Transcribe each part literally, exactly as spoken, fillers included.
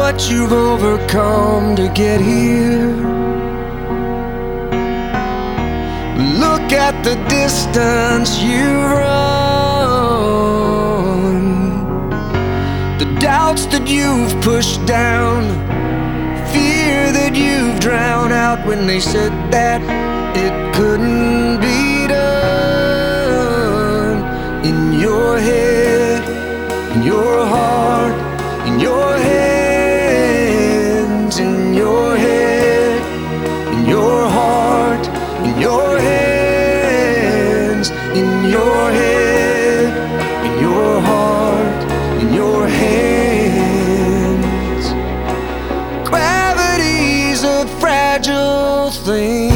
what you've overcome to get here. Look at the distance you've run, the doubts that you've pushed down, fear that you've drowned out when they said that it couldn't be done. In your head, in your heart, in your hands, in your head, in your heart, in your hands, in your head, in your heart, in your hands. Gravity's a fragile thing.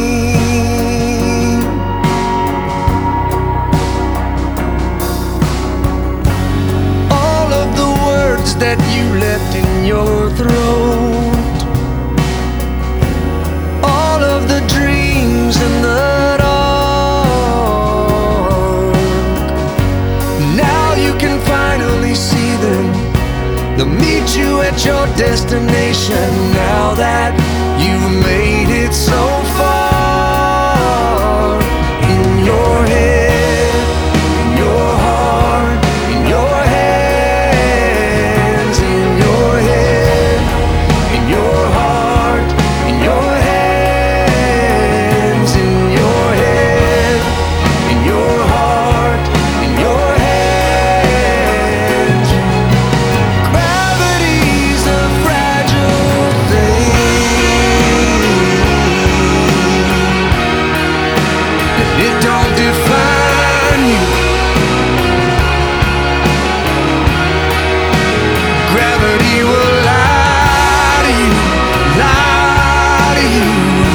All of the words that you left in your throat, all of the dreams in the dark, now you can finally see them. They'll meet you at your destination now that you've made it so far. In your head, in your heart, in your hands, in your head, in your heart, in your hands, in your head, in your heart, in your hands. Gravity's a fragile thing. It don't define you. Gravity will lie to you, lie to you.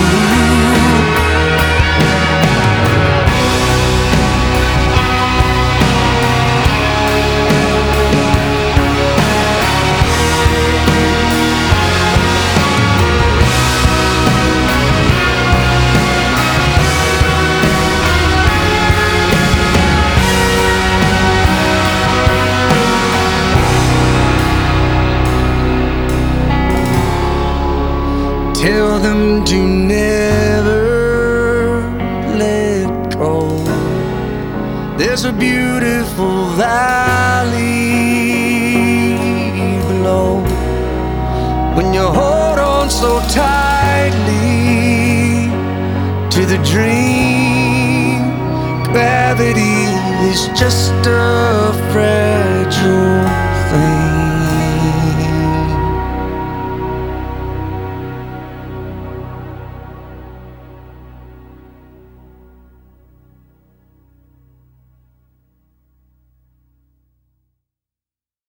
Tell them to never let go. There's a beautiful valley below. When you hold on so tightly to the dream, gravity is just a fragile